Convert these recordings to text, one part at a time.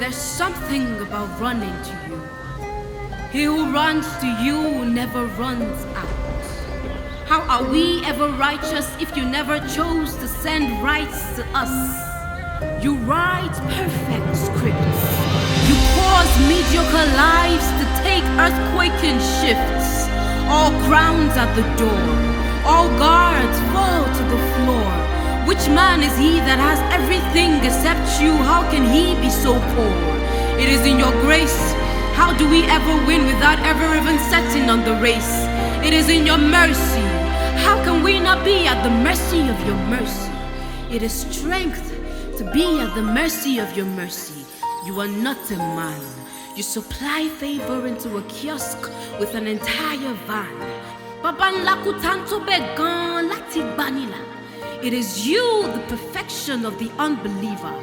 There's something about running to you. He who runs to you never runs out. How are we ever righteous if you never chose to send rights to us? You write perfect scripts. You cause mediocre lives to take earthquaking shifts. All crowns at the door, all guards fall to the floor. Which man is he that has everything except you? How can he be so poor? It is in your grace. How do we ever win without ever even setting on the race? It is in your mercy. How can we not be at the mercy of your mercy? It is strength to be at the mercy of your mercy. You are not a man. You supply favor into a kiosk with an entire van. It is you, the perfection of the unbeliever.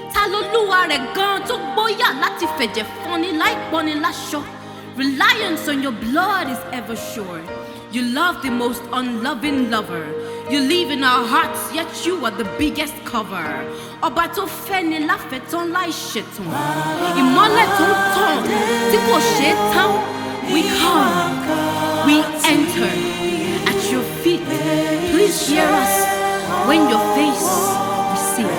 Reliance on your blood is ever sure. You love the most unloving lover. You live in our hearts, yet you are the biggest cover. Ọba tó fẹ́ni láfẹ̀tán láì ṣẹ̀tàn. Ìmọ́lẹ̀ tó ń tàn tí kò ṣeé tán. We come, we enter at your feet. Please hear us when your face we seek.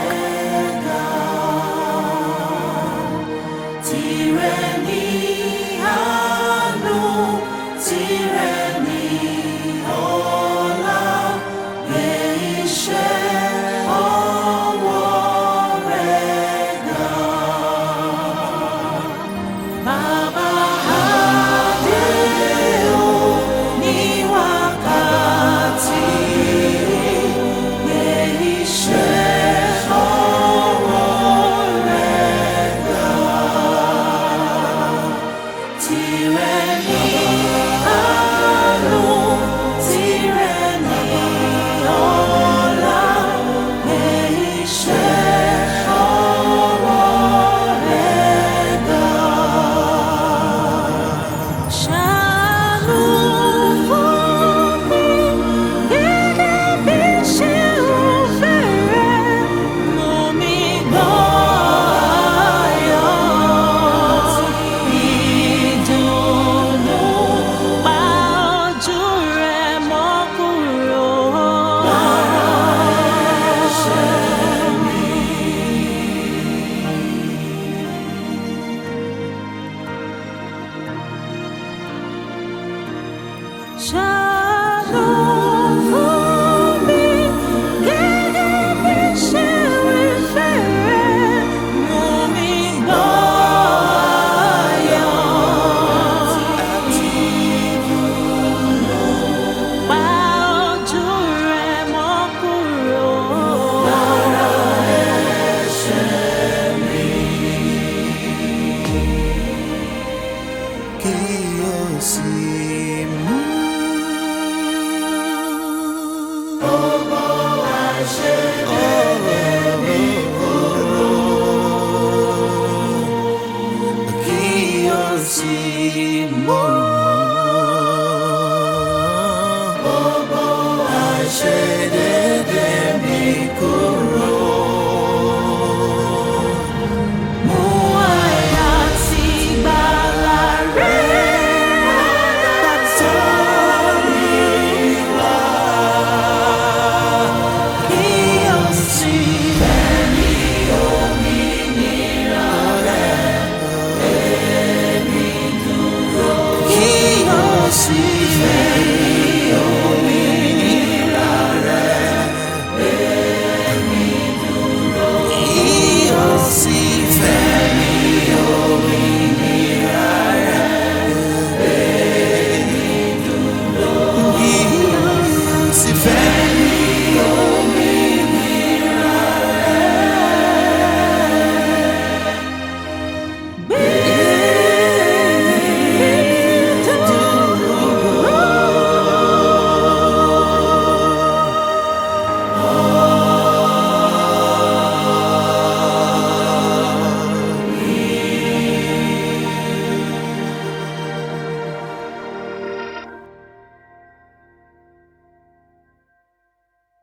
I